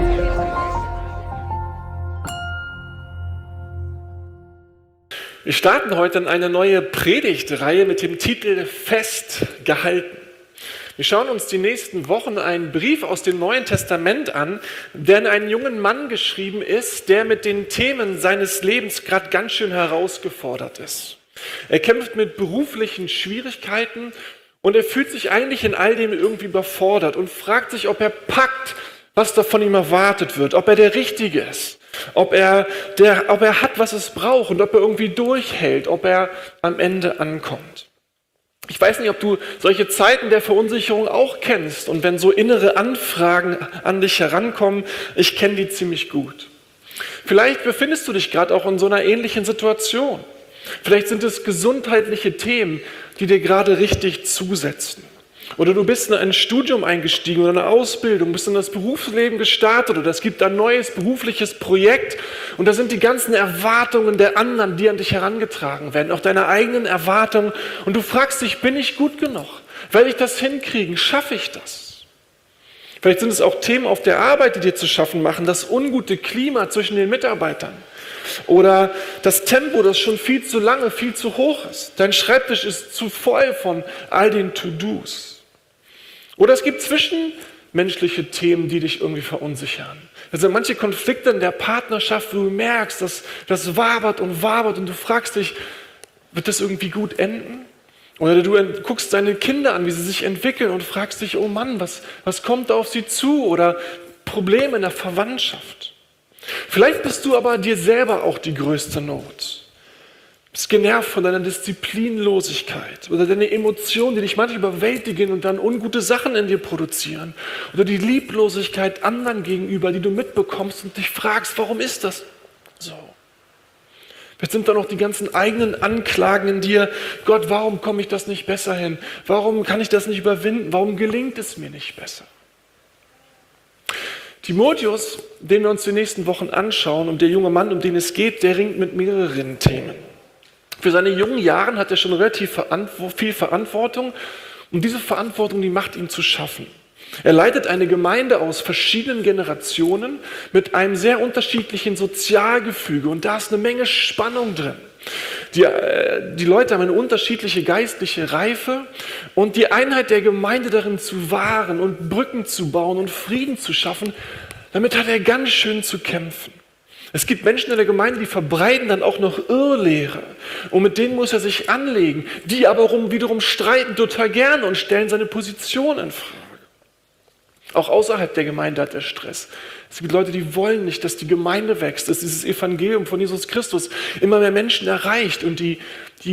Wir starten heute in eine neue Predigtreihe mit dem Titel Festgehalten. Wir schauen uns die nächsten Wochen einen Brief aus dem Neuen Testament an, der an einen jungen Mann geschrieben ist, der mit den Themen seines Lebens gerade ganz schön herausgefordert ist. Er kämpft mit beruflichen Schwierigkeiten und er fühlt sich eigentlich in all dem irgendwie überfordert und fragt sich, ob er packt, was da von ihm erwartet wird, ob er der Richtige ist. Ob er hat, was es braucht und ob er irgendwie durchhält, ob er am Ende ankommt. Ich weiß nicht, ob du solche Zeiten der Verunsicherung auch kennst und wenn so innere Anfragen an dich herankommen, ich kenne die ziemlich gut. Vielleicht befindest du dich gerade auch in so einer ähnlichen Situation. Vielleicht sind es gesundheitliche Themen, die dir gerade richtig zusetzen. Oder du bist in ein Studium eingestiegen oder eine Ausbildung, bist in das Berufsleben gestartet oder es gibt ein neues berufliches Projekt und da sind die ganzen Erwartungen der anderen, die an dich herangetragen werden, auch deine eigenen Erwartungen und du fragst dich, bin ich gut genug? Werde ich das hinkriegen? Schaffe ich das? Vielleicht sind es auch Themen auf der Arbeit, die dir zu schaffen machen, das ungute Klima zwischen den Mitarbeitern. Oder das Tempo, das schon viel zu lange, viel zu hoch ist. Dein Schreibtisch ist zu voll von all den To-Dos. Oder es gibt zwischenmenschliche Themen, die dich irgendwie verunsichern. Also manche Konflikte in der Partnerschaft, wo du merkst, dass das wabert und du fragst dich, wird das irgendwie gut enden? Oder du guckst deine Kinder an, wie sie sich entwickeln und fragst dich, oh Mann, was kommt da auf sie zu? Oder Probleme in der Verwandtschaft. Vielleicht bist du aber dir selber auch die größte Not. Du bist genervt von deiner Disziplinlosigkeit oder deine Emotionen, die dich manchmal überwältigen und dann ungute Sachen in dir produzieren. Oder die Lieblosigkeit anderen gegenüber, die du mitbekommst und dich fragst, warum ist das so? Vielleicht sind da noch die ganzen eigenen Anklagen in dir. Gott, warum komme ich das nicht besser hin? Warum kann ich das nicht überwinden? Warum gelingt es mir nicht besser? Timotheus, den wir uns die nächsten Wochen anschauen, und der junge Mann, um den es geht, der ringt mit mehreren Themen. Für seine jungen Jahren hat er schon relativ viel Verantwortung und diese Verantwortung, die macht ihm zu schaffen. Er leitet eine Gemeinde aus verschiedenen Generationen mit einem sehr unterschiedlichen Sozialgefüge und da ist eine Menge Spannung drin. Die Leute haben eine unterschiedliche geistliche Reife und die Einheit der Gemeinde darin zu wahren und Brücken zu bauen und Frieden zu schaffen, damit hat er ganz schön zu kämpfen. Es gibt Menschen in der Gemeinde, die verbreiten dann auch noch Irrlehre und mit denen muss er sich anlegen, die aber wiederum streiten total gerne und stellen seine Position in Frage. Auch außerhalb der Gemeinde hat er Stress. Es gibt Leute, die wollen nicht, dass die Gemeinde wächst, dass dieses Evangelium von Jesus Christus immer mehr Menschen erreicht und die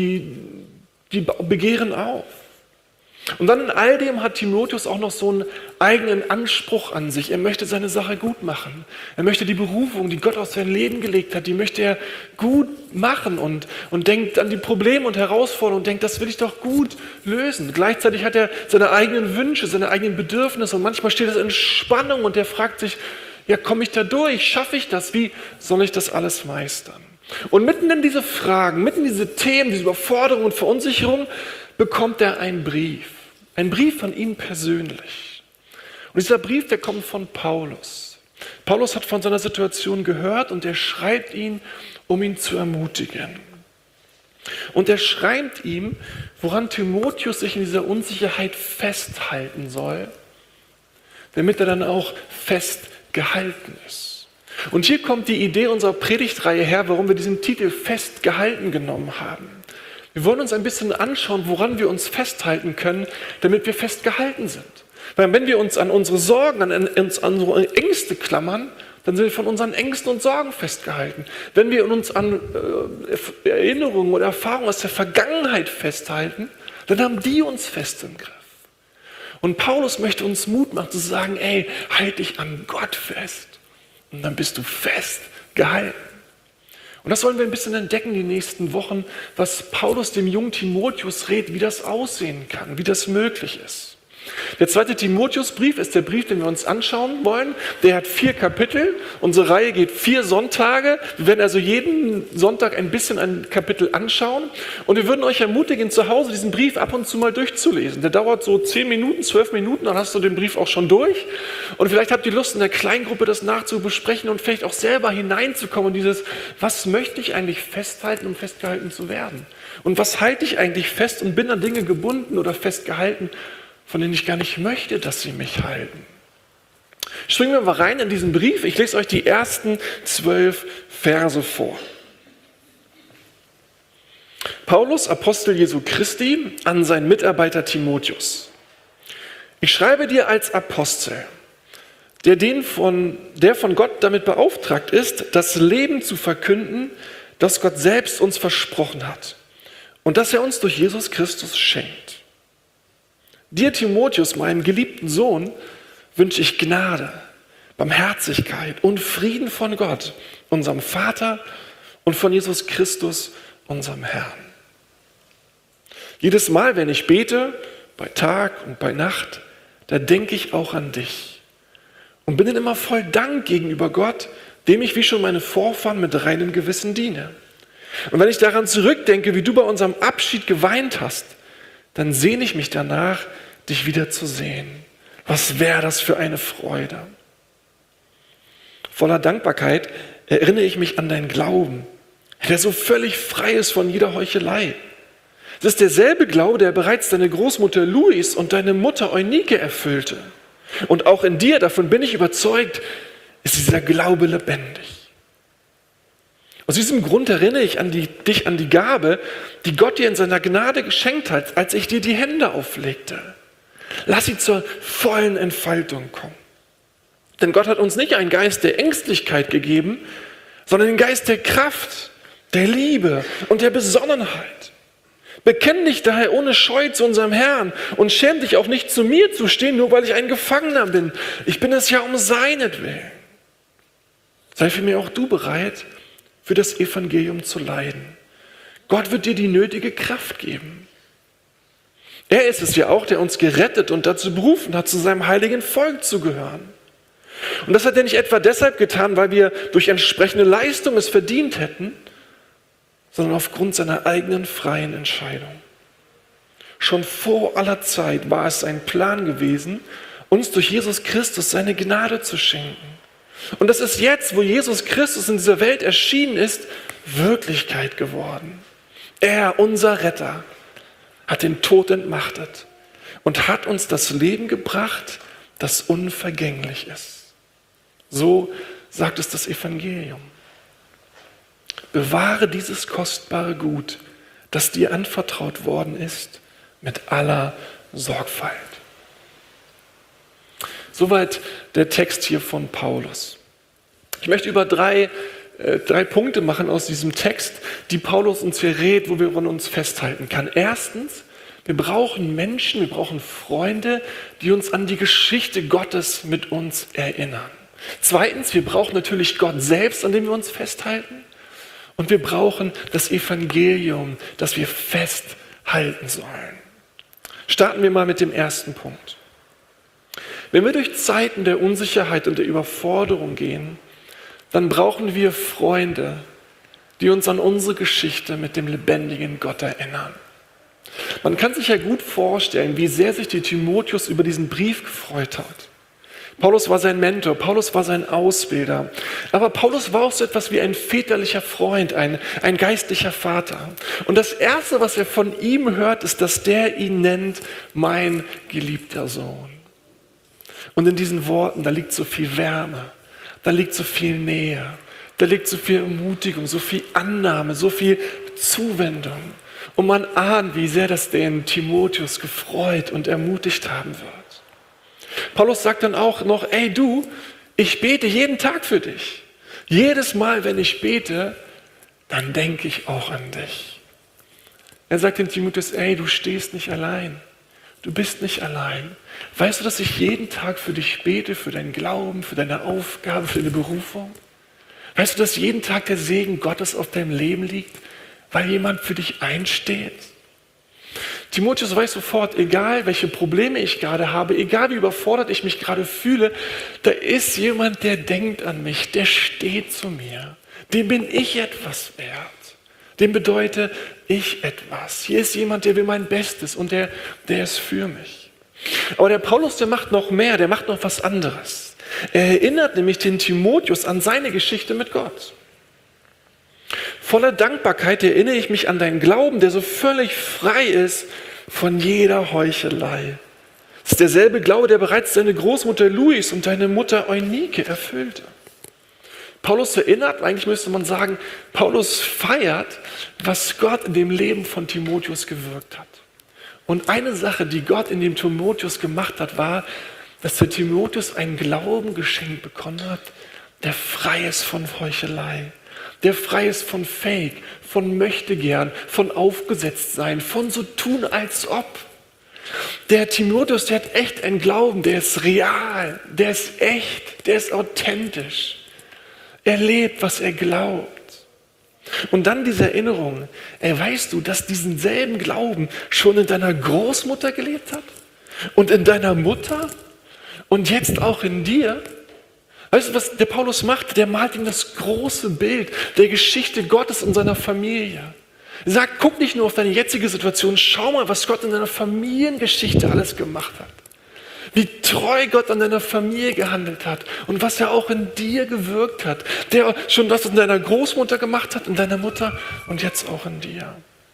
begehren auf. Und dann in all dem hat Timotheus auch noch so einen eigenen Anspruch an sich. Er möchte seine Sache gut machen. Er möchte die Berufung, die Gott auf sein Leben gelegt hat, die möchte er gut machen und denkt an die Probleme und Herausforderungen und denkt, das will ich doch gut lösen. Gleichzeitig hat er seine eigenen Wünsche, seine eigenen Bedürfnisse und manchmal steht es in Spannung und er fragt sich, ja, komme ich da durch? Schaffe ich das? Wie soll ich das alles meistern? Und mitten in diese Fragen, mitten in diese Themen, diese Überforderung und Verunsicherung bekommt er einen Brief. Ein Brief von ihm persönlich. Und dieser Brief, der kommt von Paulus. Paulus hat von seiner Situation gehört und er schreibt ihn, um ihn zu ermutigen. Und er schreibt ihm, woran Timotheus sich in dieser Unsicherheit festhalten soll, damit er dann auch festgehalten ist. Und hier kommt die Idee unserer Predigtreihe her, warum wir diesen Titel Festgehalten genommen haben. Wir wollen uns ein bisschen anschauen, woran wir uns festhalten können, damit wir festgehalten sind. Weil wenn wir uns an unsere Sorgen, an unsere Ängste klammern, dann sind wir von unseren Ängsten und Sorgen festgehalten. Wenn wir uns an Erinnerungen oder Erfahrungen aus der Vergangenheit festhalten, dann haben die uns fest im Griff. Und Paulus möchte uns Mut machen zu sagen, ey, halt dich an Gott fest. Und dann bist du festgehalten. Und das wollen wir ein bisschen entdecken die nächsten Wochen, was Paulus dem jungen Timotheus rät, wie das aussehen kann, wie das möglich ist. Der 2. Timotheusbrief ist der Brief, den wir uns anschauen wollen. Der hat 4 Kapitel. Unsere Reihe geht 4 Sonntage. Wir werden also jeden Sonntag ein bisschen ein Kapitel anschauen. Und wir würden euch ermutigen, zu Hause diesen Brief ab und zu mal durchzulesen. Der dauert so 10 Minuten, 12 Minuten, dann hast du den Brief auch schon durch. Und vielleicht habt ihr Lust, in der Kleingruppe das nachzubesprechen und vielleicht auch selber hineinzukommen in dieses, was möchte ich eigentlich festhalten, um festgehalten zu werden? Und was halte ich eigentlich fest und bin an Dinge gebunden oder festgehalten, von denen ich gar nicht möchte, dass sie mich halten. Springen wir mal rein in diesen Brief. Ich lese euch die ersten 12 Verse vor. Paulus, Apostel Jesu Christi, an seinen Mitarbeiter Timotheus. Ich schreibe dir als Apostel, der von Gott damit beauftragt ist, das Leben zu verkünden, das Gott selbst uns versprochen hat und das er uns durch Jesus Christus schenkt. Dir, Timotheus, meinem geliebten Sohn, wünsche ich Gnade, Barmherzigkeit und Frieden von Gott, unserem Vater, und von Jesus Christus, unserem Herrn. Jedes Mal, wenn ich bete, bei Tag und bei Nacht, da denke ich auch an dich und bin dann immer voll Dank gegenüber Gott, dem ich wie schon meine Vorfahren mit reinem Gewissen diene. Und wenn ich daran zurückdenke, wie du bei unserem Abschied geweint hast, dann sehne ich mich danach, dich wiederzusehen. Was wäre das für eine Freude? Voller Dankbarkeit erinnere ich mich an deinen Glauben, der so völlig frei ist von jeder Heuchelei. Es ist derselbe Glaube, der bereits deine Großmutter Louis und deine Mutter Eunike erfüllte. Und auch in dir, davon bin ich überzeugt, ist dieser Glaube lebendig. Aus diesem Grund erinnere ich dich an die Gabe, die Gott dir in seiner Gnade geschenkt hat, als ich dir die Hände auflegte. Lass sie zur vollen Entfaltung kommen. Denn Gott hat uns nicht einen Geist der Ängstlichkeit gegeben, sondern den Geist der Kraft, der Liebe und der Besonnenheit. Bekenn dich daher ohne Scheu zu unserem Herrn und schäm dich auch nicht, zu mir zu stehen, nur weil ich ein Gefangener bin. Ich bin es ja um seinetwillen. Sei vielmehr auch du bereit, für das Evangelium zu leiden. Gott wird dir die nötige Kraft geben. Er ist es ja auch, der uns gerettet und dazu berufen hat, zu seinem heiligen Volk zu gehören. Und das hat er nicht etwa deshalb getan, weil wir durch entsprechende Leistung es verdient hätten, sondern aufgrund seiner eigenen freien Entscheidung. Schon vor aller Zeit war es sein Plan gewesen, uns durch Jesus Christus seine Gnade zu schenken. Und das ist jetzt, wo Jesus Christus in dieser Welt erschienen ist, Wirklichkeit geworden. Er, unser Retter, hat den Tod entmachtet und hat uns das Leben gebracht, das unvergänglich ist. So sagt es das Evangelium. Bewahre dieses kostbare Gut, das dir anvertraut worden ist, mit aller Sorgfalt. Soweit der Text hier von Paulus. Ich möchte über drei Punkte machen aus diesem Text, die Paulus uns hier rät, wo wir an uns festhalten kann. Erstens, wir brauchen Menschen, wir brauchen Freunde, die uns an die Geschichte Gottes mit uns erinnern. Zweitens, wir brauchen natürlich Gott selbst, an dem wir uns festhalten. Und wir brauchen das Evangelium, das wir festhalten sollen. Starten wir mal mit dem ersten Punkt. Wenn wir durch Zeiten der Unsicherheit und der Überforderung gehen, dann brauchen wir Freunde, die uns an unsere Geschichte mit dem lebendigen Gott erinnern. Man kann sich ja gut vorstellen, wie sehr sich der Timotheus über diesen Brief gefreut hat. Paulus war sein Mentor, Paulus war sein Ausbilder. Aber Paulus war auch so etwas wie ein väterlicher Freund, ein geistlicher Vater. Und das Erste, was er von ihm hört, ist, dass der ihn nennt, mein geliebter Sohn. Und in diesen Worten, da liegt so viel Wärme, da liegt so viel Nähe, da liegt so viel Ermutigung, so viel Annahme, so viel Zuwendung. Und man ahnt, wie sehr das den Timotheus gefreut und ermutigt haben wird. Paulus sagt dann auch noch, ey du, ich bete jeden Tag für dich. Jedes Mal, wenn ich bete, dann denke ich auch an dich. Er sagt dem Timotheus, ey, du stehst nicht allein. Du bist nicht allein. Weißt du, dass ich jeden Tag für dich bete, für deinen Glauben, für deine Aufgabe, für deine Berufung? Weißt du, dass jeden Tag der Segen Gottes auf deinem Leben liegt, weil jemand für dich einsteht? Timotheus weiß sofort, egal welche Probleme ich gerade habe, egal wie überfordert ich mich gerade fühle, da ist jemand, der denkt an mich, der steht zu mir. Dem bin ich etwas wert. Dem bedeutet ich etwas. Hier ist jemand, der will mein Bestes und der ist für mich. Aber der Paulus, der macht noch mehr, der macht noch was anderes. Er erinnert nämlich den Timotheus an seine Geschichte mit Gott. Voller Dankbarkeit erinnere ich mich an deinen Glauben, der so völlig frei ist von jeder Heuchelei. Es ist derselbe Glaube, der bereits deine Großmutter Louis und deine Mutter Eunike erfüllte. Paulus erinnert, eigentlich müsste man sagen, Paulus feiert, was Gott in dem Leben von Timotheus gewirkt hat. Und eine Sache, die Gott in dem Timotheus gemacht hat, war, dass der Timotheus einen Glauben geschenkt bekommen hat, der frei ist von Heuchelei, der frei ist von Fake, von Möchtegern, von Aufgesetztsein, von so tun als ob. Der Timotheus, der hat echt einen Glauben, der ist real, der ist echt, der ist authentisch. Er lebt, was er glaubt. Und dann diese Erinnerung, weißt du, dass diesen selben Glauben schon in deiner Großmutter gelebt hat und in deiner Mutter und jetzt auch in dir? Weißt du, was der Paulus macht? Der malt ihm das große Bild der Geschichte Gottes in seiner Familie. Er sagt, guck nicht nur auf deine jetzige Situation, schau mal, was Gott in deiner Familiengeschichte alles gemacht hat. Wie treu Gott an deiner Familie gehandelt hat und was er auch in dir gewirkt hat. Der schon das in deiner Großmutter gemacht hat, in deiner Mutter und jetzt auch in dir.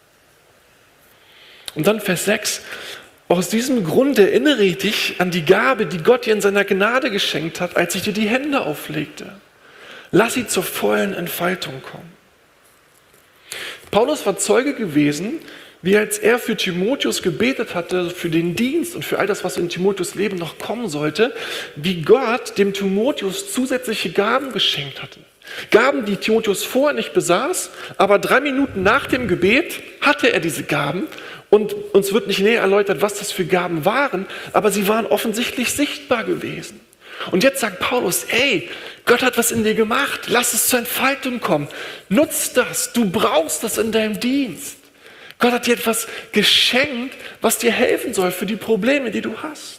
Und dann Vers 6. Aus diesem Grund erinnere ich dich an die Gabe, die Gott dir in seiner Gnade geschenkt hat, als ich dir die Hände auflegte. Lass sie zur vollen Entfaltung kommen. Paulus war Zeuge gewesen, wie als er für Timotheus gebetet hatte, für den Dienst und für all das, was in Timotheus Leben noch kommen sollte, wie Gott dem Timotheus zusätzliche Gaben geschenkt hatte. Gaben, die Timotheus vorher nicht besaß, aber 3 Minuten nach dem Gebet hatte er diese Gaben und uns wird nicht näher erläutert, was das für Gaben waren, aber sie waren offensichtlich sichtbar gewesen. Und jetzt sagt Paulus, Gott hat was in dir gemacht, lass es zur Entfaltung kommen, nutz das, du brauchst das in deinem Dienst. Gott hat dir etwas geschenkt, was dir helfen soll für die Probleme, die du hast.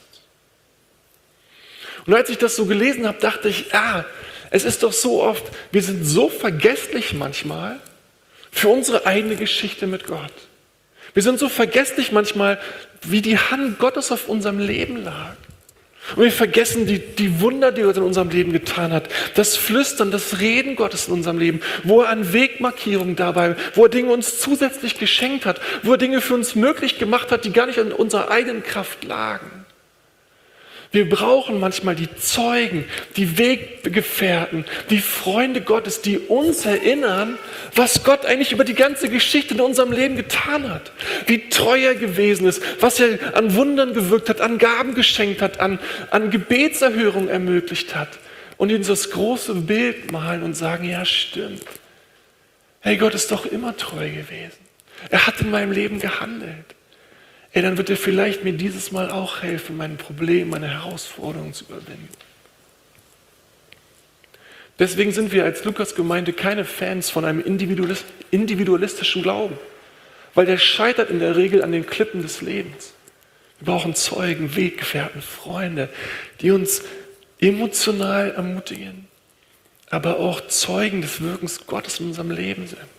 Und als ich das so gelesen habe, dachte ich, es ist doch so oft, wir sind so vergesslich manchmal für unsere eigene Geschichte mit Gott. Wir sind so vergesslich manchmal, wie die Hand Gottes auf unserem Leben lag. Und wir vergessen die Wunder, die Gott in unserem Leben getan hat. Das Flüstern, das Reden Gottes in unserem Leben. Wo er an Wegmarkierungen dabei, wo er Dinge uns zusätzlich geschenkt hat. Wo er Dinge für uns möglich gemacht hat, die gar nicht in unserer eigenen Kraft lagen. Wir brauchen manchmal die Zeugen, die Weggefährten, die Freunde Gottes, die uns erinnern, was Gott eigentlich über die ganze Geschichte in unserem Leben getan hat. Wie treu er gewesen ist, was er an Wundern gewirkt hat, an Gaben geschenkt hat, an Gebetserhörung ermöglicht hat. Und uns das große Bild malen und sagen, ja stimmt. Gott ist doch immer treu gewesen. Er hat in meinem Leben gehandelt. Dann wird er vielleicht mir dieses Mal auch helfen, mein Problem, meine Herausforderungen zu überwinden. Deswegen sind wir als Lukas-Gemeinde keine Fans von einem individualistischen Glauben, weil der scheitert in der Regel an den Klippen des Lebens. Wir brauchen Zeugen, Weggefährten, Freunde, die uns emotional ermutigen, aber auch Zeugen des Wirkens Gottes in unserem Leben sind.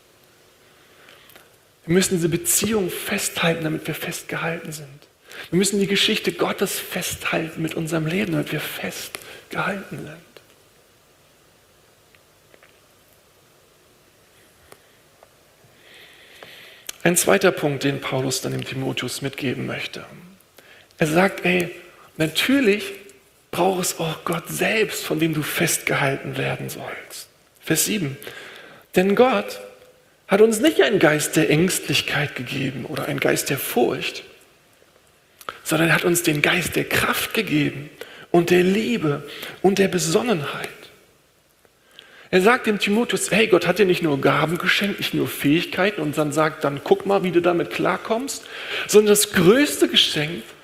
Wir müssen diese Beziehung festhalten, damit wir festgehalten sind. Wir müssen die Geschichte Gottes festhalten mit unserem Leben, damit wir festgehalten sind. Ein zweiter Punkt, den Paulus dann dem Timotheus mitgeben möchte. Er sagt, natürlich braucht es auch Gott selbst, von dem du festgehalten werden sollst. Vers 7. Denn Gott hat uns nicht einen Geist der Ängstlichkeit gegeben oder einen Geist der Furcht, sondern er hat uns den Geist der Kraft gegeben und der Liebe und der Besonnenheit. Er sagt dem Timotheus, Gott hat dir nicht nur Gaben geschenkt, nicht nur Fähigkeiten und dann sagt, dann guck mal, wie du damit klarkommst, sondern das größte Geschenk,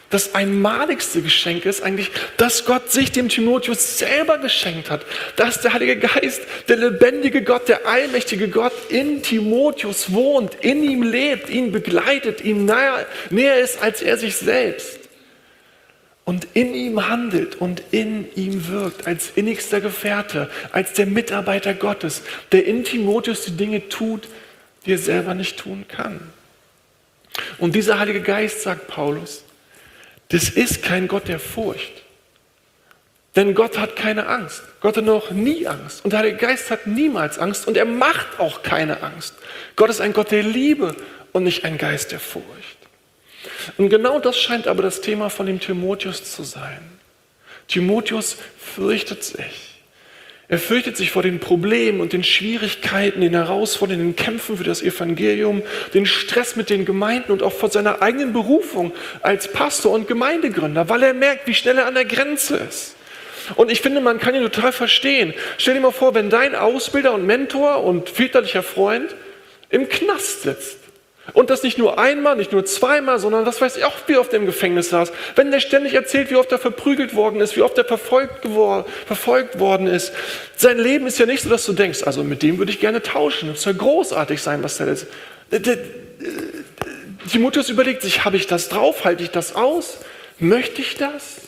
Das einmaligste Geschenk ist eigentlich, dass Gott sich dem Timotheus selber geschenkt hat. Dass der Heilige Geist, der lebendige Gott, der allmächtige Gott in Timotheus wohnt, in ihm lebt, ihn begleitet, ihm näher ist als er sich selbst. Und in ihm handelt und in ihm wirkt, als innigster Gefährte, als der Mitarbeiter Gottes, der in Timotheus die Dinge tut, die er selber nicht tun kann. Und dieser Heilige Geist, sagt Paulus, das ist kein Gott der Furcht. Denn Gott hat keine Angst. Gott hat noch nie Angst. Und der Heilige Geist hat niemals Angst und er macht auch keine Angst. Gott ist ein Gott der Liebe und nicht ein Geist der Furcht. Und genau das scheint aber das Thema von dem Timotheus zu sein. Timotheus fürchtet sich. Er fürchtet sich vor den Problemen und den Schwierigkeiten, den Herausforderungen, den Kämpfen für das Evangelium, den Stress mit den Gemeinden und auch vor seiner eigenen Berufung als Pastor und Gemeindegründer, weil er merkt, wie schnell er an der Grenze ist. Und ich finde, man kann ihn total verstehen. Stell dir mal vor, wenn dein Ausbilder und Mentor und väterlicher Freund im Knast sitzt. Und das nicht nur einmal, nicht nur zweimal, sondern was weiß ich auch, wie oft er im Gefängnis saß. Wenn der ständig erzählt, wie oft er verprügelt worden ist, wie oft er verfolgt worden ist. Sein Leben ist ja nicht so, dass du denkst, also mit dem würde ich gerne tauschen. Das soll großartig sein, was der ist. Timotheus überlegt sich, habe ich das drauf? Halte ich das aus? Möchte ich das?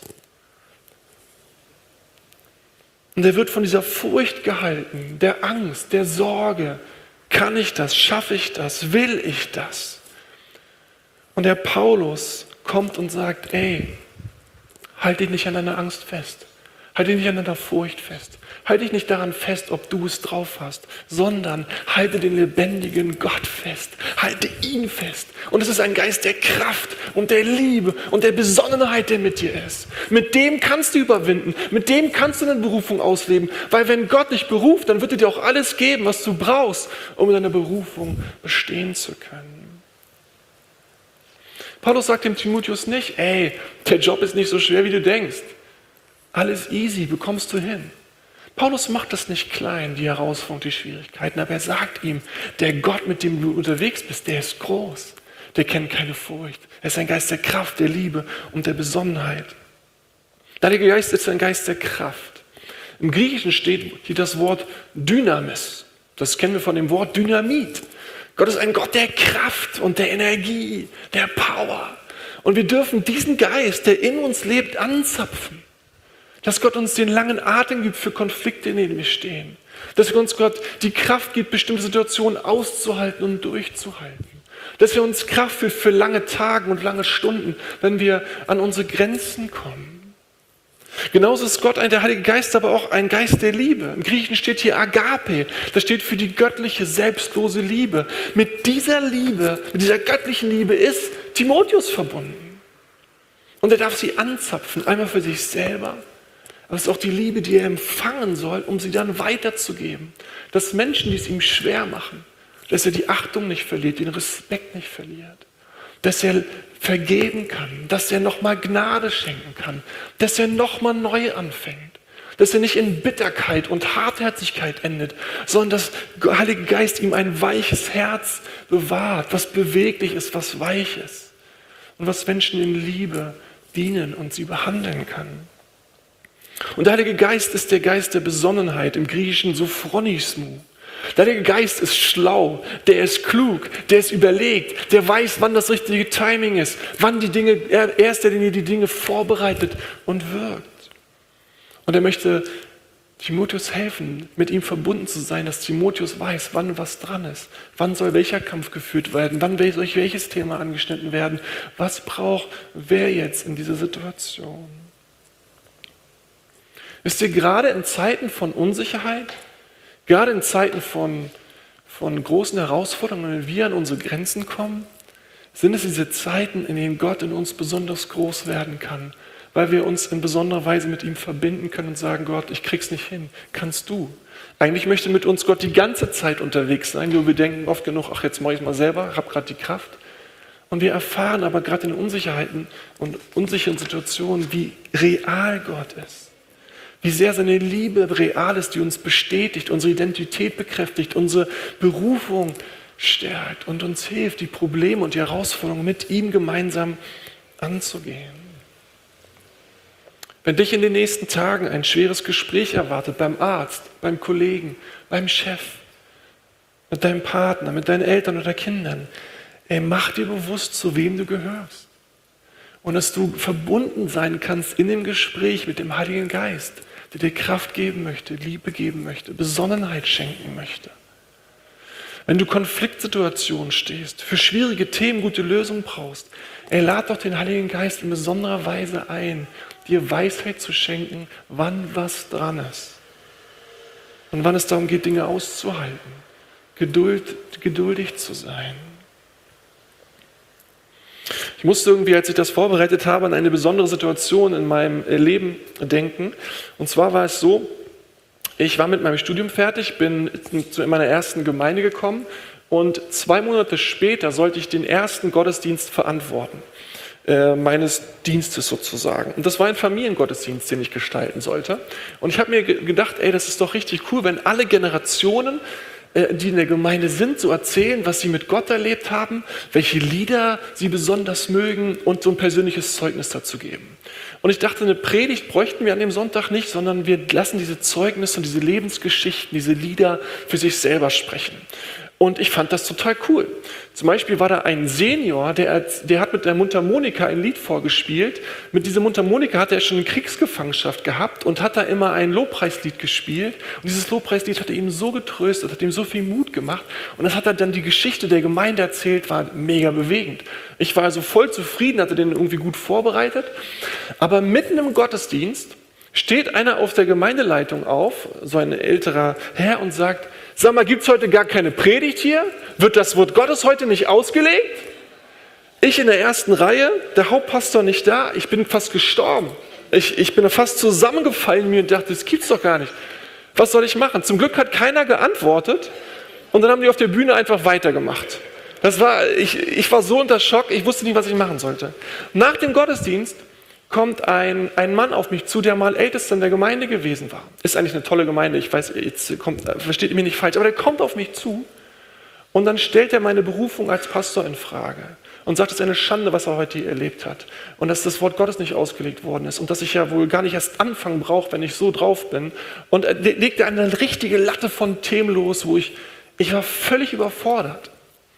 Und er wird von dieser Furcht gehalten, der Angst, der Sorge. Kann ich das? Schaffe ich das? Will ich das? Und der Paulus kommt und sagt, ey, halt dich nicht an deiner Angst fest. Halt dich nicht an deiner Furcht fest. Halt dich nicht daran fest, ob du es drauf hast, sondern halte den lebendigen Gott fest. Halte ihn fest. Und es ist ein Geist der Kraft und der Liebe und der Besonnenheit, der mit dir ist. Mit dem kannst du überwinden. Mit dem kannst du deine Berufung ausleben. Weil wenn Gott dich beruft, dann wird er dir auch alles geben, was du brauchst, um in deiner Berufung bestehen zu können. Paulus sagt dem Timotheus nicht, ey, der Job ist nicht so schwer, wie du denkst. Alles easy, bekommst du hin. Paulus macht das nicht klein, die Herausforderung, die Schwierigkeiten, aber er sagt ihm, der Gott, mit dem du unterwegs bist, der ist groß, der kennt keine Furcht. Er ist ein Geist der Kraft, der Liebe und der Besonnenheit. Der Heilige Geist ist ein Geist der Kraft. Im Griechischen steht hier das Wort Dynamis. Das kennen wir von dem Wort Dynamit. Gott ist ein Gott der Kraft und der Energie, der Power. Und wir dürfen diesen Geist, der in uns lebt, anzapfen. Dass Gott uns den langen Atem gibt für Konflikte, in denen wir stehen. Dass uns Gott die Kraft gibt, bestimmte Situationen auszuhalten und durchzuhalten. Dass er uns Kraft gibt für lange Tage und lange Stunden, wenn wir an unsere Grenzen kommen. Genauso ist Gott, der Heilige Geist, aber auch ein Geist der Liebe. Im Griechischen steht hier Agape. Das steht für die göttliche, selbstlose Liebe. Mit dieser Liebe, mit dieser göttlichen Liebe ist Timotheus verbunden. Und er darf sie anzapfen, einmal für sich selber. Aber es ist auch die Liebe, die er empfangen soll, um sie dann weiterzugeben. Dass Menschen, die es ihm schwer machen, dass er die Achtung nicht verliert, den Respekt nicht verliert. Dass er vergeben kann, dass er nochmal Gnade schenken kann, dass er nochmal neu anfängt. Dass er nicht in Bitterkeit und Hartherzigkeit endet, sondern dass der Heilige Geist ihm ein weiches Herz bewahrt, was beweglich ist, was weich ist. Und was Menschen in Liebe dienen und sie behandeln kann. Und der Heilige Geist ist der Geist der Besonnenheit, im Griechischen Sophronismou. Der Heilige Geist ist schlau, der ist klug, der ist überlegt, der weiß, wann das richtige Timing ist, wann die Dinge, er ist der, der die Dinge vorbereitet und wirkt. Und er möchte Timotheus helfen, mit ihm verbunden zu sein, dass Timotheus weiß, wann was dran ist, wann soll welcher Kampf geführt werden, wann soll welches Thema angeschnitten werden, was braucht wer jetzt in dieser Situation. Wisst ihr, gerade in Zeiten von Unsicherheit, gerade in Zeiten von großen Herausforderungen, wenn wir an unsere Grenzen kommen, sind es diese Zeiten, in denen Gott in uns besonders groß werden kann, weil wir uns in besonderer Weise mit ihm verbinden können und sagen, Gott, ich krieg's nicht hin, kannst du. Eigentlich möchte mit uns Gott die ganze Zeit unterwegs sein, nur wir denken oft genug, ach, jetzt mache ich es mal selber, habe gerade die Kraft. Und wir erfahren aber gerade in Unsicherheiten und unsicheren Situationen, wie real Gott ist. Wie sehr seine Liebe real ist, die uns bestätigt, unsere Identität bekräftigt, unsere Berufung stärkt und uns hilft, die Probleme und die Herausforderungen mit ihm gemeinsam anzugehen. Wenn dich in den nächsten Tagen ein schweres Gespräch erwartet, beim Arzt, beim Kollegen, beim Chef, mit deinem Partner, mit deinen Eltern oder Kindern, mach dir bewusst, zu wem du gehörst. Und dass du verbunden sein kannst in dem Gespräch mit dem Heiligen Geist, der dir Kraft geben möchte, Liebe geben möchte, Besonnenheit schenken möchte. Wenn du Konfliktsituationen stehst, für schwierige Themen gute Lösungen brauchst, lad doch den Heiligen Geist in besonderer Weise ein, dir Weisheit zu schenken, wann was dran ist. Und wann es darum geht, Dinge auszuhalten, geduldig zu sein. Ich musste irgendwie, als ich das vorbereitet habe, an eine besondere Situation in meinem Leben denken. Und zwar war es so, ich war mit meinem Studium fertig, bin in meiner ersten Gemeinde gekommen und 2 Monate später sollte ich den ersten Gottesdienst verantworten, meines Dienstes sozusagen. Und das war ein Familiengottesdienst, den ich gestalten sollte. Und ich habe mir gedacht, das ist doch richtig cool, wenn alle Generationen, die in der Gemeinde sind, so erzählen, was sie mit Gott erlebt haben, welche Lieder sie besonders mögen und so ein persönliches Zeugnis dazu geben. Und ich dachte, eine Predigt bräuchten wir an dem Sonntag nicht, sondern wir lassen diese Zeugnisse und diese Lebensgeschichten, diese Lieder für sich selber sprechen. Und ich fand das total cool. Zum Beispiel war da ein Senior, der hat mit der Mundharmonika ein Lied vorgespielt. Mit dieser Mundharmonika hat er schon eine Kriegsgefangenschaft gehabt und hat da immer ein Lobpreislied gespielt. Und dieses Lobpreislied hat ihm so getröstet, hat ihm so viel Mut gemacht. Und das hat er dann die Geschichte der Gemeinde erzählt, war mega bewegend. Ich war also voll zufrieden, hatte den irgendwie gut vorbereitet. Aber mitten im Gottesdienst steht einer auf der Gemeindeleitung auf, so ein älterer Herr, und sagt: Sag mal, gibt es heute gar keine Predigt hier? Wird das Wort Gottes heute nicht ausgelegt? Ich in der ersten Reihe, der Hauptpastor nicht da, ich bin fast gestorben. Ich bin fast zusammengefallen mir und dachte, das gibt's doch gar nicht. Was soll ich machen? Zum Glück hat keiner geantwortet und dann haben die auf der Bühne einfach weitergemacht. Ich war so unter Schock, ich wusste nicht, was ich machen sollte. Nach dem Gottesdienst kommt ein Mann auf mich zu, der mal Ältester in der Gemeinde gewesen war. Ist eigentlich eine tolle Gemeinde, ich weiß, versteht ihr mich nicht falsch, aber der kommt auf mich zu und dann stellt er meine Berufung als Pastor in Frage und sagt, es ist eine Schande, was er heute hier erlebt hat und dass das Wort Gottes nicht ausgelegt worden ist und dass ich ja wohl gar nicht erst anfangen brauche, wenn ich so drauf bin. Und er legte eine richtige Latte von Themen los, wo ich war völlig überfordert.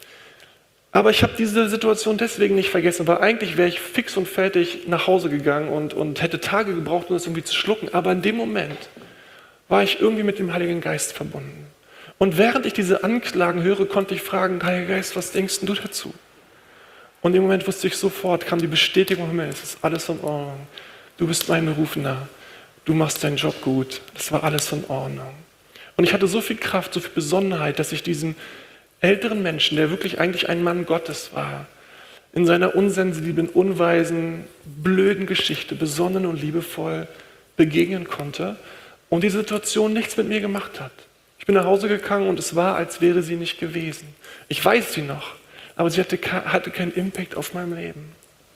Aber ich habe diese Situation deswegen nicht vergessen, weil eigentlich wäre ich fix und fertig nach Hause gegangen und hätte Tage gebraucht, um das irgendwie zu schlucken. Aber in dem Moment war ich irgendwie mit dem Heiligen Geist verbunden. Und während ich diese Anklagen höre, konnte ich fragen: Heiliger Geist, was denkst du dazu? Und im Moment wusste ich sofort, kam die Bestätigung vom Himmel: Es ist alles in Ordnung. Du bist mein Berufener. Du machst deinen Job gut. Das war alles in Ordnung. Und ich hatte so viel Kraft, so viel Besonnenheit, dass ich diesem älteren Menschen, der wirklich eigentlich ein Mann Gottes war, in seiner unsensiblen, unweisen, blöden Geschichte besonnen und liebevoll begegnen konnte und die Situation nichts mit mir gemacht hat. Ich bin nach Hause gegangen und es war, als wäre sie nicht gewesen. Ich weiß sie noch, aber sie hatte keinen Impact auf mein Leben.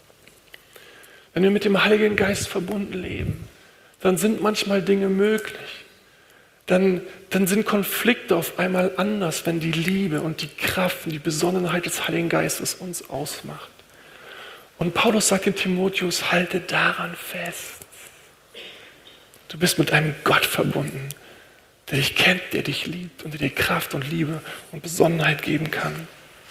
Wenn wir mit dem Heiligen Geist verbunden leben, dann sind manchmal Dinge möglich. Dann sind Konflikte auf einmal anders, wenn die Liebe und die Kraft und die Besonnenheit des Heiligen Geistes uns ausmacht. Und Paulus sagt in Timotheus: Halte daran fest. Du bist mit einem Gott verbunden, der dich kennt, der dich liebt und der dir Kraft und Liebe und Besonnenheit geben kann.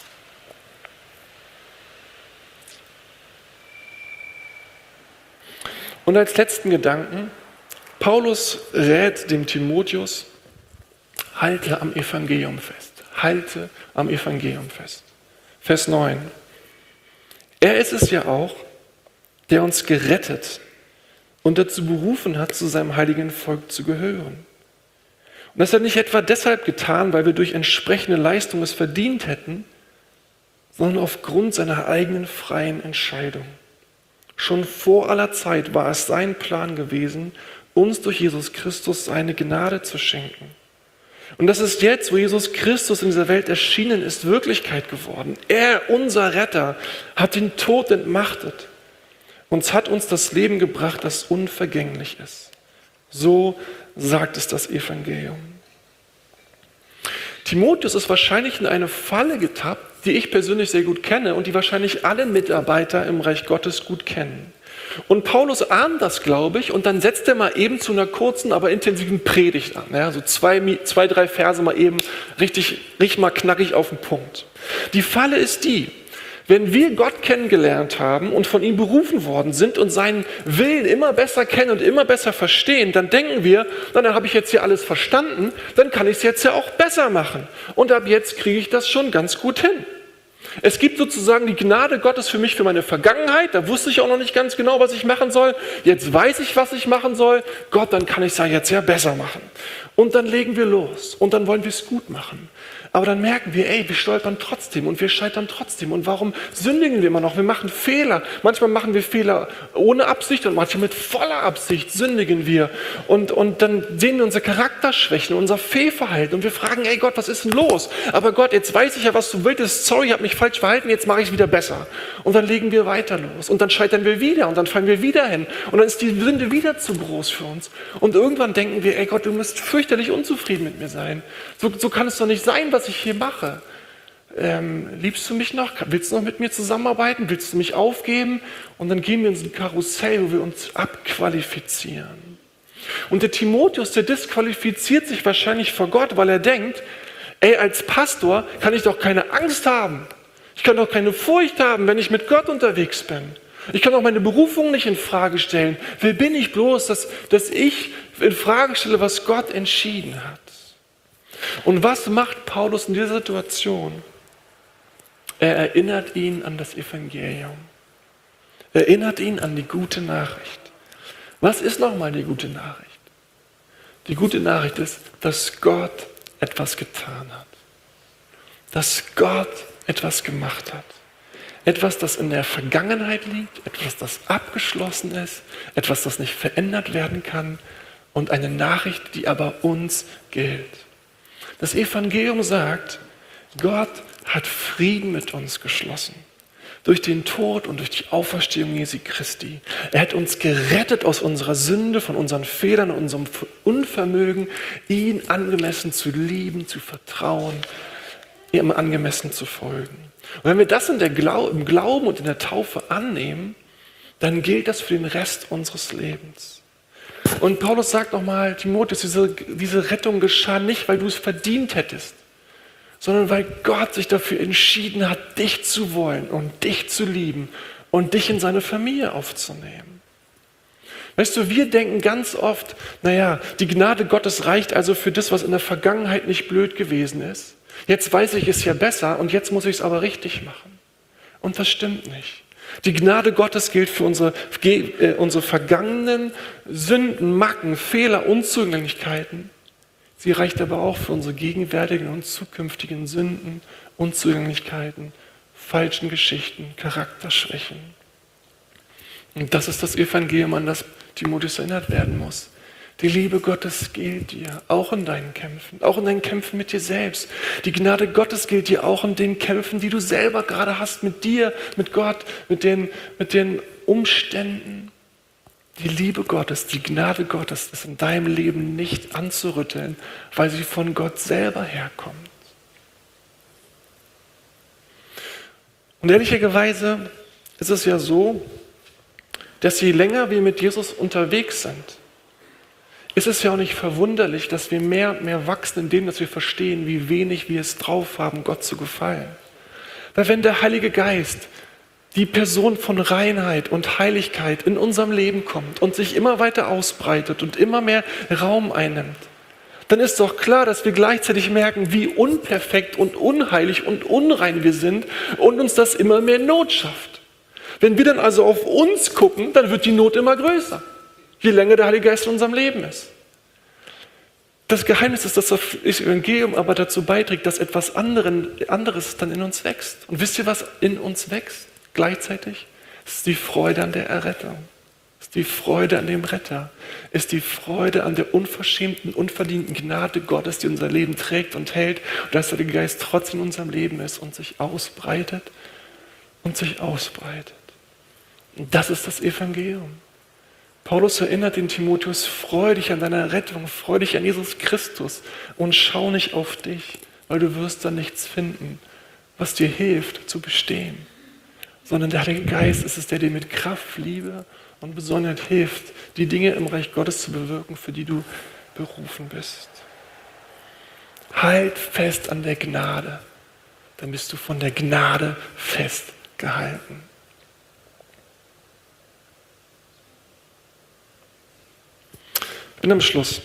Und als letzten Gedanken: Paulus rät dem Timotheus: Halte am Evangelium fest. Halte am Evangelium fest. Vers 9. Er ist es ja auch, der uns gerettet und dazu berufen hat, zu seinem heiligen Volk zu gehören. Und das hat er nicht etwa deshalb getan, weil wir durch entsprechende Leistung es verdient hätten, sondern aufgrund seiner eigenen freien Entscheidung. Schon vor aller Zeit war es sein Plan gewesen, uns durch Jesus Christus seine Gnade zu schenken. Und das ist jetzt, wo Jesus Christus in dieser Welt erschienen ist, Wirklichkeit geworden. Er, unser Retter, hat den Tod entmachtet und hat uns das Leben gebracht, das unvergänglich ist. So sagt es das Evangelium. Timotheus ist wahrscheinlich in eine Falle getappt, die ich persönlich sehr gut kenne und die wahrscheinlich alle Mitarbeiter im Reich Gottes gut kennen. Und Paulus ahnt das, glaube ich, und dann setzt er mal eben zu einer kurzen, aber intensiven Predigt an. Ja, so zwei, drei Verse mal eben richtig mal knackig auf den Punkt. Die Falle ist die: Wenn wir Gott kennengelernt haben und von ihm berufen worden sind und seinen Willen immer besser kennen und immer besser verstehen, dann denken wir, dann habe ich jetzt hier alles verstanden, dann kann ich es jetzt ja auch besser machen. Und ab jetzt kriege ich das schon ganz gut hin. Es gibt sozusagen die Gnade Gottes für mich, für meine Vergangenheit. Da wusste ich auch noch nicht ganz genau, was ich machen soll. Jetzt weiß ich, was ich machen soll. Gott, dann kann ich es ja jetzt ja besser machen. Und dann legen wir los und dann wollen wir es gut machen. Aber dann merken wir, wir stolpern trotzdem und wir scheitern trotzdem. Und warum sündigen wir immer noch? Wir machen Fehler. Manchmal machen wir Fehler ohne Absicht und manchmal mit voller Absicht sündigen wir. Und dann sehen wir unsere Charakterschwächen, unser Fehlverhalten und wir fragen, Gott, was ist denn los? Aber Gott, jetzt weiß ich ja, was du willst. Sorry, ich habe mich falsch verhalten, jetzt mache ich es wieder besser. Und dann legen wir weiter los und dann scheitern wir wieder und dann fallen wir wieder hin. Und dann ist die Sünde wieder zu groß für uns. Und irgendwann denken wir, Gott, du musst fürchterlich unzufrieden mit mir sein. So kann es doch nicht sein, was ich hier mache. Liebst du mich noch? Willst du noch mit mir zusammenarbeiten? Willst du mich aufgeben? Und dann gehen wir in so ein Karussell, wo wir uns abqualifizieren. Und der Timotheus, der disqualifiziert sich wahrscheinlich vor Gott, weil er denkt, als Pastor kann ich doch keine Angst haben. Ich kann doch keine Furcht haben, wenn ich mit Gott unterwegs bin. Ich kann auch meine Berufung nicht in Frage stellen. Wer bin ich bloß, dass ich in Frage stelle, was Gott entschieden hat? Und was macht Paulus in dieser Situation? Er erinnert ihn an das Evangelium. Er erinnert ihn an die gute Nachricht. Was ist nochmal die gute Nachricht? Die gute Nachricht ist, dass Gott etwas getan hat. Dass Gott etwas gemacht hat. Etwas, das in der Vergangenheit liegt, etwas, das abgeschlossen ist, etwas, das nicht verändert werden kann und eine Nachricht, die aber uns gilt. Das Evangelium sagt, Gott hat Frieden mit uns geschlossen. Durch den Tod und durch die Auferstehung Jesu Christi. Er hat uns gerettet aus unserer Sünde, von unseren Fehlern, unserem Unvermögen, ihn angemessen zu lieben, zu vertrauen, ihm angemessen zu folgen. Und wenn wir das im Glauben und in der Taufe annehmen, dann gilt das für den Rest unseres Lebens. Und Paulus sagt nochmal, Timotheus, diese Rettung geschah nicht, weil du es verdient hättest, sondern weil Gott sich dafür entschieden hat, dich zu wollen und dich zu lieben und dich in seine Familie aufzunehmen. Weißt du, wir denken ganz oft, die Gnade Gottes reicht also für das, was in der Vergangenheit nicht blöd gewesen ist. Jetzt weiß ich es ja besser und jetzt muss ich es aber richtig machen. Und das stimmt nicht. Die Gnade Gottes gilt für unsere vergangenen Sünden, Macken, Fehler, Unzulänglichkeiten. Sie reicht aber auch für unsere gegenwärtigen und zukünftigen Sünden, Unzulänglichkeiten, falschen Geschichten, Charakterschwächen. Und das ist das Evangelium, an das Timotheus erinnert werden muss. Die Liebe Gottes gilt dir, auch in deinen Kämpfen mit dir selbst. Die Gnade Gottes gilt dir auch in den Kämpfen, die du selber gerade hast mit dir, mit Gott, mit den Umständen. Die Liebe Gottes, die Gnade Gottes ist in deinem Leben nicht anzurütteln, weil sie von Gott selber herkommt. Und ehrlicherweise ist es ja so, dass je länger wir mit Jesus unterwegs sind, ist es ja auch nicht verwunderlich, dass wir mehr und mehr wachsen in dem, dass wir verstehen, wie wenig wir es drauf haben, Gott zu gefallen. Weil wenn der Heilige Geist, die Person von Reinheit und Heiligkeit in unserem Leben kommt und sich immer weiter ausbreitet und immer mehr Raum einnimmt, dann ist doch klar, dass wir gleichzeitig merken, wie unperfekt und unheilig und unrein wir sind und uns das immer mehr Not schafft. Wenn wir dann also auf uns gucken, dann wird die Not immer größer, je länger der Heilige Geist in unserem Leben ist. Das Geheimnis ist, dass das Evangelium aber dazu beiträgt, dass etwas anderes dann in uns wächst. Und wisst ihr, was in uns wächst gleichzeitig? Es ist die Freude an der Errettung. Es ist die Freude an dem Retter. Es ist die Freude an der unverschämten, unverdienten Gnade Gottes, die unser Leben trägt und hält. Und dass der Heilige Geist trotzdem in unserem Leben ist und sich ausbreitet und sich ausbreitet. Und das ist das Evangelium. Paulus erinnert den Timotheus, freu dich an deiner Rettung, freu dich an Jesus Christus und schau nicht auf dich, weil du wirst dann nichts finden, was dir hilft zu bestehen. Sondern der Heilige Geist ist es, der dir mit Kraft, Liebe und Besonnenheit hilft, die Dinge im Reich Gottes zu bewirken, für die du berufen bist. Halt fest an der Gnade, dann bist du von der Gnade festgehalten. Ich bin am Schluss.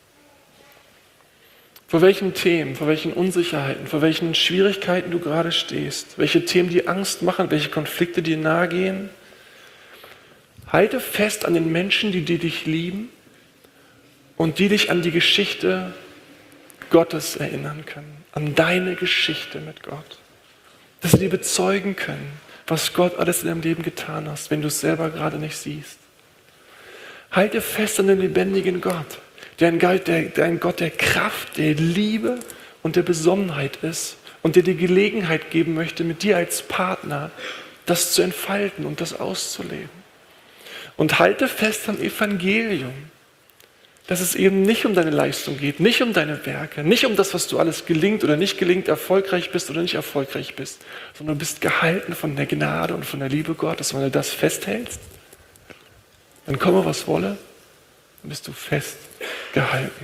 Vor welchen Themen, vor welchen Unsicherheiten, vor welchen Schwierigkeiten du gerade stehst, welche Themen dir Angst machen, welche Konflikte dir nahegehen, halte fest an den Menschen, die dich lieben und die dich an die Geschichte Gottes erinnern können, an deine Geschichte mit Gott. Dass sie dir bezeugen können, was Gott alles in deinem Leben getan hat, wenn du es selber gerade nicht siehst. Halte fest an den lebendigen Gott, der ein Gott der Kraft, der Liebe und der Besonnenheit ist und der dir Gelegenheit geben möchte, mit dir als Partner das zu entfalten und das auszuleben. Und halte fest am Evangelium, dass es eben nicht um deine Leistung geht, nicht um deine Werke, nicht um das, was du alles gelingt oder nicht gelingt, erfolgreich bist oder nicht erfolgreich bist, sondern du bist gehalten von der Gnade und von der Liebe Gottes. Wenn du das festhältst, dann komme, was wolle, dann bist du festgehalten.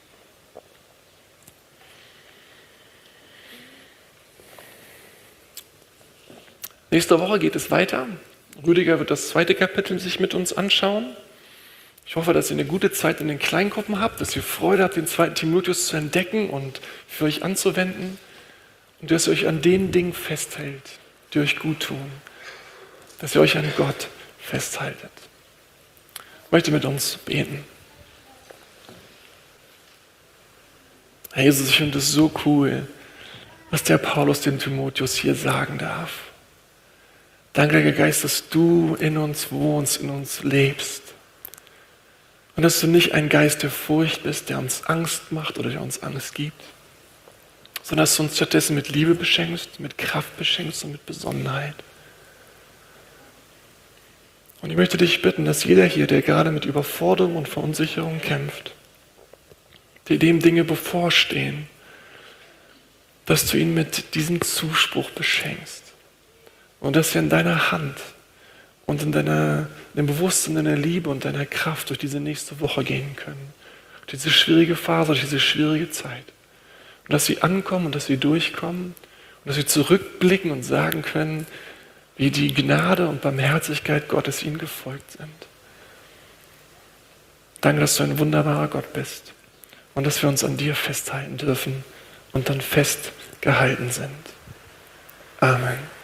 Nächste Woche geht es weiter. Rüdiger wird das 2. Kapitel sich mit uns anschauen. Ich hoffe, dass ihr eine gute Zeit in den Kleingruppen habt, dass ihr Freude habt, den 2. Timotheus zu entdecken und für euch anzuwenden und dass ihr euch an den Dingen festhält, die euch gut tun, dass ihr euch an Gott festhaltet. Ich möchte mit uns beten. Herr Jesus, ich finde es so cool, was der Paulus dem Timotheus hier sagen darf. Danke, Heiliger Geist, dass du in uns wohnst, in uns lebst. Und dass du nicht ein Geist der Furcht bist, der uns Angst macht oder der uns Angst gibt, sondern dass du uns stattdessen mit Liebe beschenkst, mit Kraft beschenkst und mit Besonnenheit. Und ich möchte dich bitten, dass jeder hier, der gerade mit Überforderung und Verunsicherung kämpft, die dem Dinge bevorstehen, dass du ihn mit diesem Zuspruch beschenkst und dass wir in deiner Hand und in dem Bewusstsein deiner Liebe und deiner Kraft durch diese nächste Woche gehen können. Durch diese schwierige Phase, durch diese schwierige Zeit. Und dass sie ankommen und dass sie durchkommen und dass sie zurückblicken und sagen können, wie die Gnade und Barmherzigkeit Gottes ihnen gefolgt sind. Danke, dass du ein wunderbarer Gott bist und dass wir uns an dir festhalten dürfen und dann festgehalten sind. Amen.